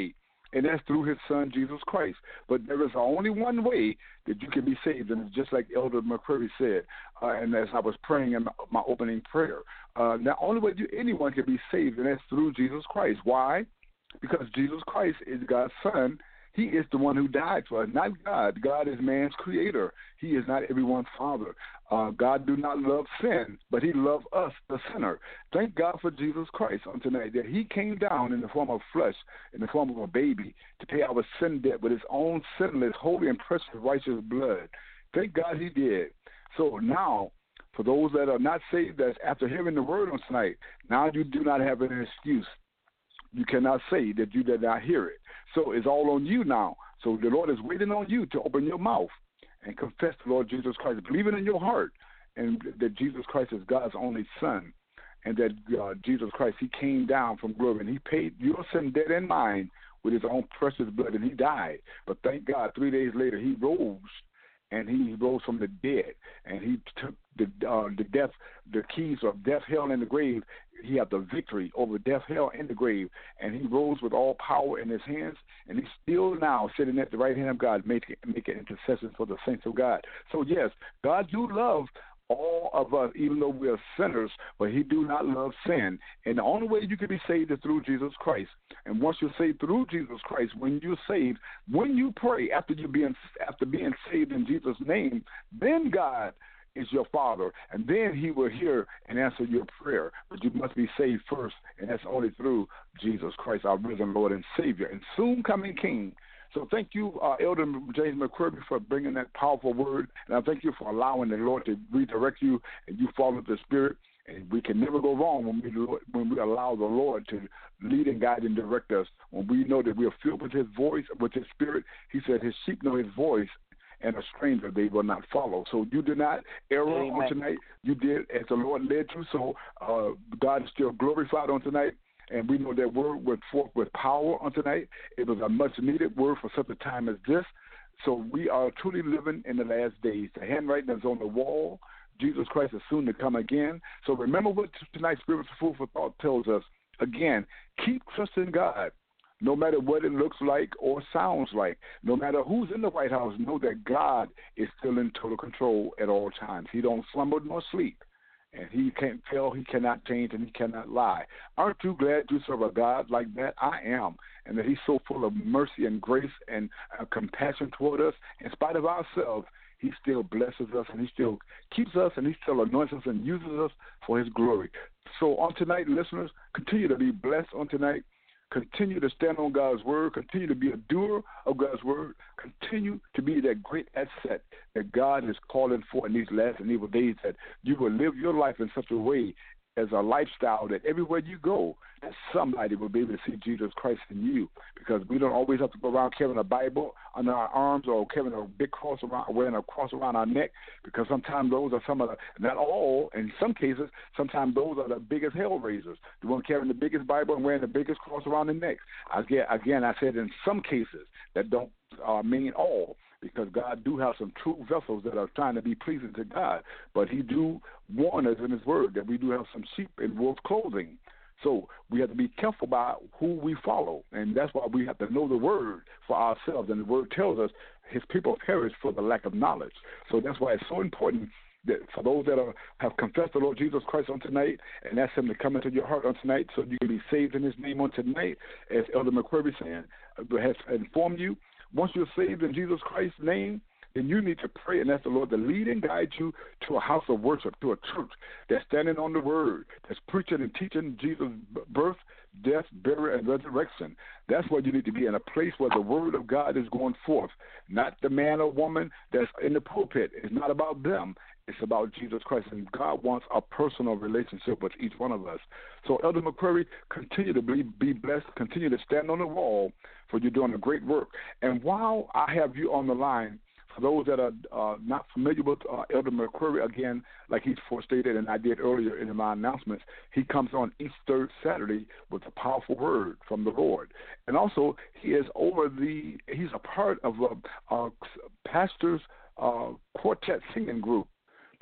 and that's through his son, Jesus Christ. But there is only one way that you can be saved, and it's just like Elder McCurry said, uh, and as I was praying in my, my opening prayer, uh, the only way you, anyone can be saved, and that's through Jesus Christ. Why? Because Jesus Christ is God's son. He is the one who died for us, not God. God is man's creator. He is not everyone's father. Uh, God do not love sin, but he loved us, the sinner. Thank God for Jesus Christ on tonight, that he came down in the form of flesh, in the form of a baby, to pay our sin debt with his own sinless, holy, and precious, righteous blood. Thank God he did. So now, for those that are not saved, that's after hearing the word on tonight, now you do not have an excuse. You cannot say that you did not hear it. So it's all on you now. So the Lord is waiting on you to open your mouth and confess the Lord Jesus Christ, believing in your heart, and that Jesus Christ is God's only son, and that uh, Jesus Christ, he came down from glory, and he paid your sin debt and mine with his own precious blood, and he died. But thank God, three days later, he rose, and he rose from the dead, and he took the uh, the death, the keys of death, hell, and the grave. He had the victory over death, hell, and the grave, and he rose with all power in his hands, and he's still now sitting at the right hand of God, making making intercession for the saints of God. So yes, God do love all of us, even though we are sinners, but he do not love sin. And the only way you can be saved is through Jesus Christ. And once you're saved through Jesus Christ, when you're saved, when you pray after you being after being saved in Jesus' name, then God is your Father, and then he will hear and answer your prayer. But you must be saved first, and that's only through Jesus Christ, our risen Lord and Savior, and soon coming King. So thank you, uh, Elder James McCurry, for bringing that powerful word, and I thank you for allowing the Lord to redirect you, and you follow the Spirit. And we can never go wrong when we when we allow the Lord to lead and guide and direct us. When we know that we are filled with his voice, with his Spirit, he said his sheep know his voice, and a stranger they will not follow. So you did not err Amen. On tonight. You did as the Lord led you. So uh, God is still glorified on tonight. And we know that word went forth with power on tonight. It was a much-needed word for such a time as this. So we are truly living in the last days. The handwriting is on the wall. Jesus Christ is soon to come again. So remember what tonight's Spiritual Food for Thought tells us. Again, keep trusting God. No matter what it looks like or sounds like, no matter who's in the White House, know that God is still in total control at all times. He don't slumber nor sleep, and he can't fail, he cannot change, and he cannot lie. Aren't you glad you serve a God like that? I am, and that he's so full of mercy and grace and uh, compassion toward us. In spite of ourselves, he still blesses us, and he still keeps us, and he still anoints us and uses us for his glory. So on tonight, listeners, continue to be blessed on tonight. Continue to stand on God's word. Continue to be a doer of God's word. Continue to be that great asset that God is calling for in these last and evil days, that you will live your life in such a way as a lifestyle that everywhere you go, that somebody will be able to see Jesus Christ in you, because we don't always have to go around carrying a Bible under our arms or carrying a big cross around, wearing a cross around our neck, because sometimes those are some of the, not all, in some cases, sometimes those are the biggest hell raisers, the one carrying the biggest Bible and wearing the biggest cross around the neck. Again, again I said in some cases that don't uh, mean all, because God do have some true vessels that are trying to be pleasing to God, but he do warn us in his word that we do have some sheep in wolf's clothing. So we have to be careful about who we follow, and that's why we have to know the word for ourselves, and the word tells us his people perish for the lack of knowledge. So that's why it's so important that for those that are, have confessed the Lord Jesus Christ on tonight and ask him to come into your heart on tonight so you can be saved in his name on tonight, as Elder McCurry saying, has informed you. Once you're saved in Jesus Christ's name, then you need to pray and ask the Lord to lead and guide you to a house of worship, to a church that's standing on the word, that's preaching and teaching Jesus' birth, death, burial, and resurrection. That's where you need to be, in a place where the word of God is going forth, not the man or woman that's in the pulpit. It's not about them. It's about Jesus Christ, and God wants a personal relationship with each one of us. So, Elder McCurry, continue to be, be blessed. Continue to stand on the wall, for you're doing a great work. And while I have you on the line, for those that are uh, not familiar with uh, Elder McCurry, again, like he's forestated and I did earlier in my announcements, he comes on each third Saturday with a powerful word from the Lord. And also, he is over the, he's a part of a, a pastor's uh, quartet singing group.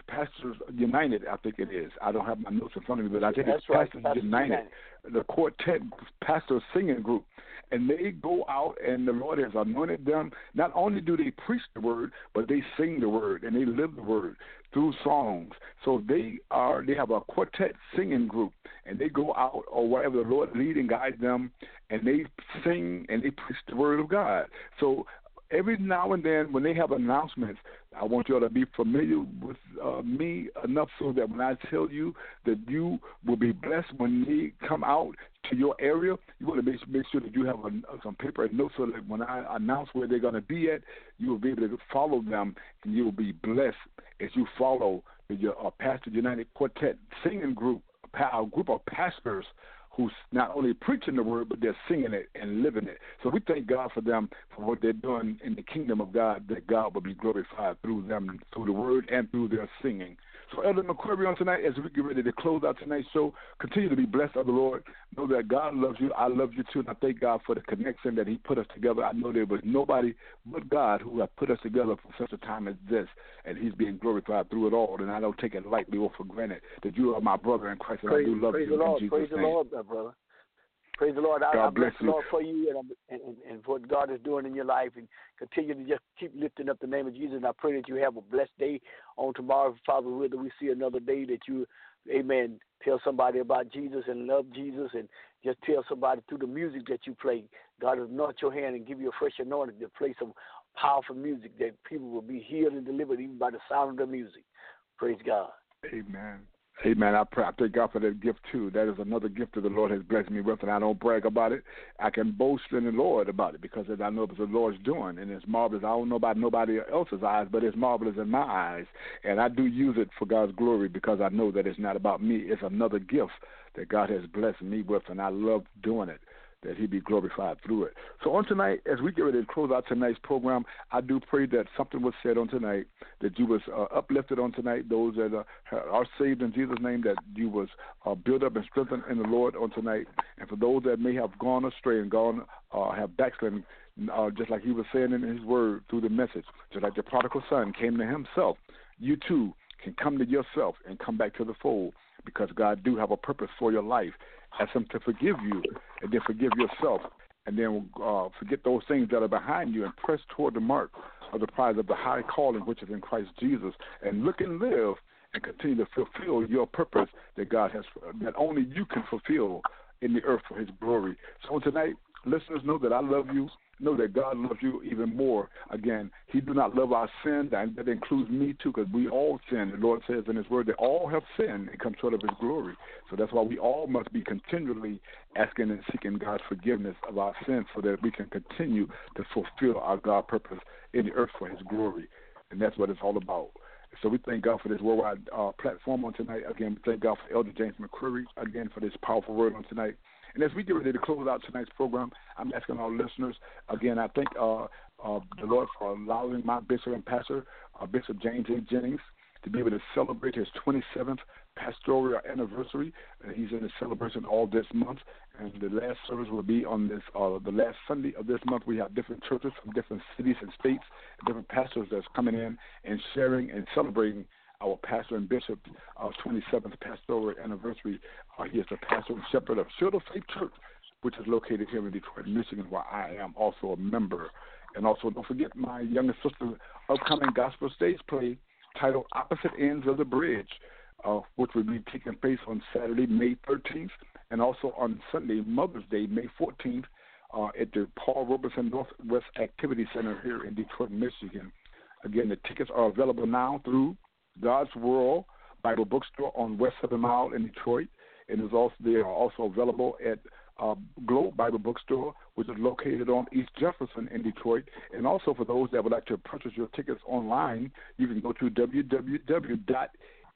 Pastors United, I think it is. I don't have my notes in front of me, but I think That's it's right, Pastors, Pastors United, United. the quartet pastor singing group. And they go out, and the Lord has anointed them. Not only do they preach the word, but they sing the word, and they live the word through songs. So they are they have a quartet singing group, and they go out or wherever the Lord lead and guide them, and they sing and they preach the word of God. So every now and then when they have announcements, I want you all to be familiar with uh, me enough so that when I tell you that you will be blessed when they come out to your area, you want to make, make sure that you have a, some paper and notes so that when I announce where they're going to be at, you will be able to follow them, and you will be blessed as you follow the, your uh, Pastor United Quartet singing group, a group of pastors who's not only preaching the word, but they're singing it and living it. So we thank God for them, for what they're doing in the kingdom of God, that God will be glorified through them, through the word and through their singing. So Elder McQuarrie on tonight, as we get ready to close out tonight's show, continue to be blessed of the Lord. Know that God loves you. I love you too, and I thank God for the connection that he put us together. I know there was nobody but God who has put us together for such a time as this, and he's being glorified through it all, and I don't take it lightly or for granted that you are my brother in Christ, and Praise, I do love praise you the Lord. in Jesus' Praise name. the Lord, my brother. Praise the Lord. I, God I bless, bless the you. Lord for you and, and, and for what God is doing in your life, and continue to just keep lifting up the name of Jesus. And I pray that you have a blessed day on tomorrow, Father, whether we see another day that you, amen, tell somebody about Jesus and love Jesus, and just tell somebody through the music that you play. God will anoint your hand and give you a fresh anointing to play some powerful music that people will be healed and delivered even by the sound of the music. Praise God. Amen. Amen. I pray. I thank God for that gift too. That is another gift that the Lord has blessed me with, and I don't brag about it. I can boast in the Lord about it because I know it's the Lord's doing, and it's marvelous. I don't know about nobody else's eyes, but it's marvelous in my eyes, and I do use it for God's glory because I know that it's not about me. It's another gift that God has blessed me with, and I love doing it, that he be glorified through it. So on tonight, as we get ready to close out tonight's program, I do pray that something was said on tonight, that you was uh, uplifted on tonight, those that uh, are saved in Jesus' name, that you was uh, built up and strengthened in the Lord on tonight. And for those that may have gone astray and gone, uh, have backslidden, uh, just like he was saying in his word through the message, just like the prodigal son came to himself, you too can come to yourself and come back to the fold, because God do have a purpose for your life. Ask him to forgive you, and then forgive yourself, and then uh, forget those things that are behind you and press toward the mark of the prize of the high calling which is in Christ Jesus, and look and live and continue to fulfill your purpose that God has, that only you can fulfill in the earth for his glory. So tonight, listeners, know that I love you. Know that God loves you even more. Again, he do not love our sin, and that includes me too, because we all sin. The Lord says in his word that all have sinned and come short of his glory. So that's why we all must be continually asking and seeking God's forgiveness of our sins so that we can continue to fulfill our God purpose in the earth for his glory. And that's what it's all about. So we thank God for this worldwide uh, platform on tonight. Again, we thank God for Elder James McQuarrie, again, for this powerful word on tonight. And as we get ready to close out tonight's program, I'm asking our listeners, again, I thank uh, uh, the Lord for allowing my bishop and pastor, uh, Bishop James A. Jennings, to be able to celebrate his twenty-seventh pastoral anniversary. Uh, he's in the celebration all this month, and the last service will be on this uh, the last Sunday of this month. We have different churches from different cities and states, different pastors that's coming in and sharing and celebrating our pastor and bishop's uh, twenty-seventh pastoral anniversary. Uh, he is the pastor and shepherd of Shield of Faith Church, which is located here in Detroit, Michigan, where I am also a member. And also, don't forget my youngest sister's upcoming gospel stage play titled Opposite Ends of the Bridge, uh, which will be taking place on Saturday, May thirteenth, and also on Sunday, Mother's Day, May fourteenth, uh, at the Paul Robeson Northwest Activity Center here in Detroit, Michigan. Again, the tickets are available now through God's World Bible Bookstore on West Seven Mile in Detroit, and is also they are also available at uh, Globe Bible Bookstore, which is located on East Jefferson in Detroit. And also for those that would like to purchase your tickets online, you can go to w w w dot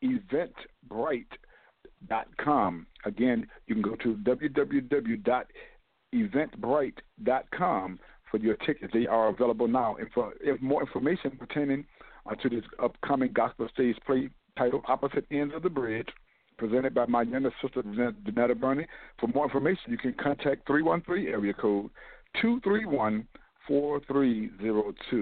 eventbrite dot com. Again, you can go to w w w dot eventbrite dot com for your tickets. They are available now. And for if more information pertaining uh, to this upcoming gospel stage play titled Opposite Ends of the Bridge, presented by my younger sister, Janetta Burney. For more information, you can contact three one three area code two three one, four three zero two.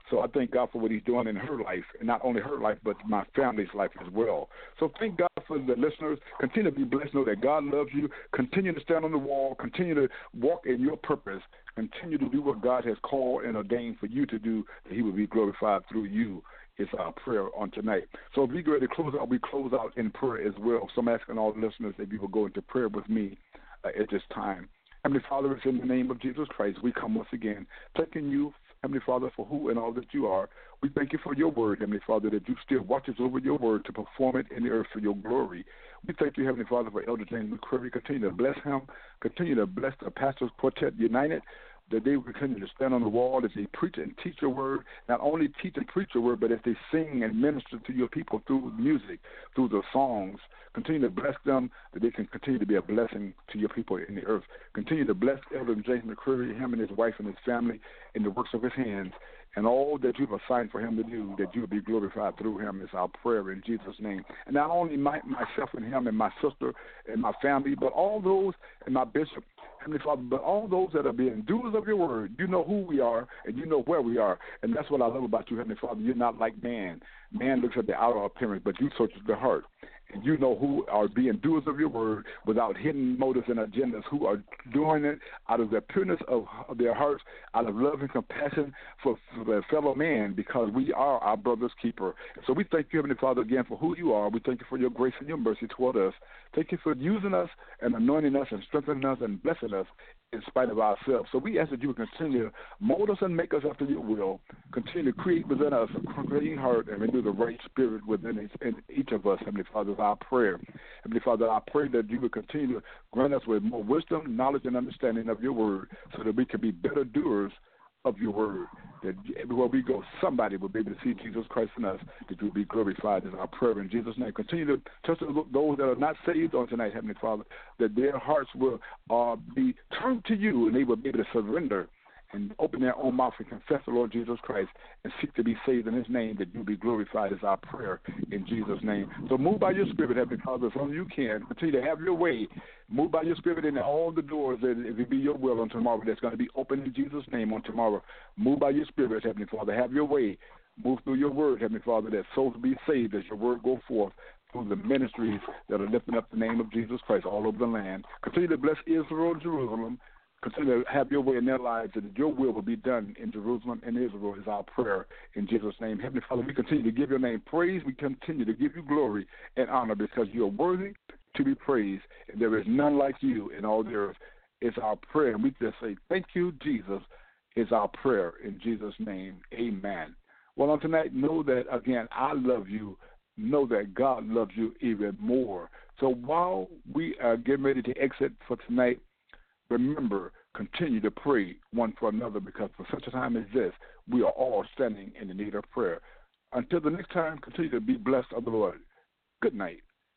So I thank God for what he's doing in her life, and not only her life, but my family's life as well. So thank God for the listeners. Continue to be blessed. Know that God loves you. Continue to stand on the wall. Continue to walk in your purpose. Continue to do what God has called and ordained for you to do, that he will be glorified through you. It's our prayer on tonight. So if we go to close out, we close out in prayer as well. So I'm asking all the listeners if you will go into prayer with me uh, at this time. Heavenly Father, it's in the name of Jesus Christ, we come once again, thanking you, Heavenly Father, for who and all that you are. We thank you for your word, Heavenly Father, that you still watches over your word to perform it in the earth for your glory. We thank you, Heavenly Father, for Elder James McCreary. Continue to bless him. Continue to bless the Pastors Quartet United, that they will continue to stand on the wall as they preach and teach your word, not only teach and preach your word, but as they sing and minister to your people through music, through the songs. Continue to bless them, that they can continue to be a blessing to your people in the earth. Continue to bless Elder James McCreary, him and his wife and his family, in the works of his hands, and all that you've assigned for him to do, that you will be glorified through him, is our prayer in Jesus' name. And not only my, myself and him and my sister and my family, but all those and my bishop, Heavenly Father, but all those that are being doers of your word. You know who we are, and you know where we are. And that's what I love about you, Heavenly Father. You're not like man. Man looks at the outer appearance, but you search the heart. And you know who are being doers of your word without hidden motives and agendas, who are doing it out of the pureness of their hearts, out of love and compassion for, for their fellow man, because we are our brother's keeper. So we thank you, Heavenly Father, again for who you are. We thank you for your grace and your mercy toward us. Thank you for using us and anointing us and strengthening us and blessing us in spite of ourselves. So we ask that you would continue to mold us and make us after your will. Continue to create within us a clean heart and renew the right spirit within each of us, Heavenly Father, is our prayer. Heavenly Father, I pray that you would continue to grant us with more wisdom, knowledge, and understanding of your word, so that we can be better doers of your word, that everywhere we go, somebody will be able to see Jesus Christ in us, that you will be glorified is our prayer in Jesus' name. Continue to touch those that are not saved on tonight, Heavenly Father, that their hearts will uh, be turned to you, and they will be able to surrender and open their own mouth and confess the Lord Jesus Christ and seek to be saved in his name, that you be glorified is our prayer in Jesus' name. So move by your spirit, Heavenly Father, as long as you can. Continue to have your way. Move by your spirit in all the doors, that if it be your will on tomorrow, that's going to be open in Jesus' name on tomorrow. Move by your spirit, Heavenly Father. Have your way. Move through your word, Heavenly Father, that souls be saved as your word go forth through the ministries that are lifting up the name of Jesus Christ all over the land. Continue to bless Israel and Jerusalem. Continue to have your way in their lives, that your will will be done in Jerusalem and Israel is our prayer in Jesus' name. Heavenly Father, we continue to give your name praise. We continue to give you glory and honor, because you are worthy to be praised, and there is none like you in all the earth. It's our prayer, and we just say, thank you, Jesus, is our prayer in Jesus' name. Amen. Well, on tonight, know that, again, I love you. Know that God loves you even more. So while we are getting ready to exit for tonight, remember, continue to pray one for another, because for such a time as this, we are all standing in the need of prayer. Until the next time, continue to be blessed of the Lord. Good night.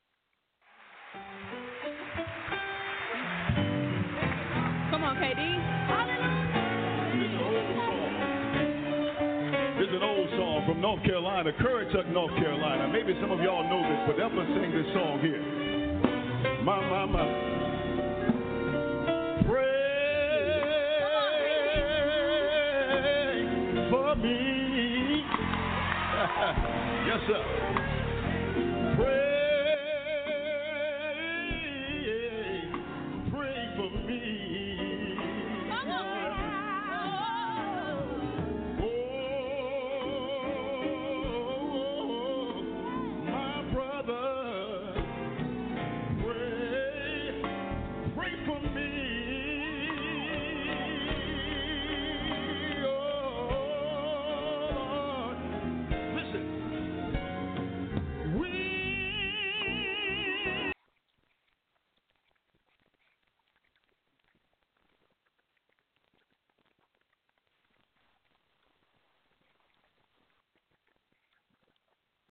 Come on, K D. This is an old song from North Carolina, Currituck, North Carolina. Maybe some of y'all know this, but help us sing this song here. My, my, my. Pray for me. Yes, sir.